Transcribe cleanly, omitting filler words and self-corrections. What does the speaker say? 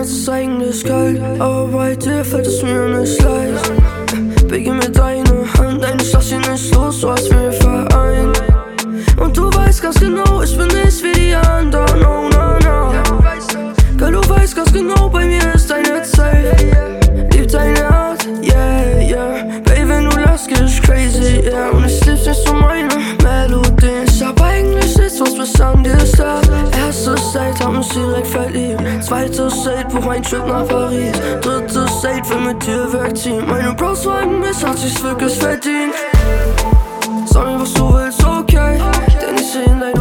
Herz ist eigentlich kalt, aber bei dir fällt es mir nicht leicht. Begib mir deine Hand, ich lass sie nicht los, du hast mir vereint. Und du weißt ganz genau, ich bin nicht wie die anderen, no, no, no. Girl, du weißt ganz genau, bei mir ist deine Zeit. Lieb deine Art, yeah, yeah. Baby, wenn du lachst, geh ich crazy, yeah. Und ich lieb's nicht so meine Melodien. Ich hab eigentlich nichts, was bis an dir stört. Erstes Date, hab mich direkt verliebt. Zweites Date, buch ein Trip nach Paris. Drittes Date, will mit dir wegziehen. Meine Bros sagen, mich hat sich's wirklich verdient. Sag mir, was du willst, okay. Denn ich seh in deinen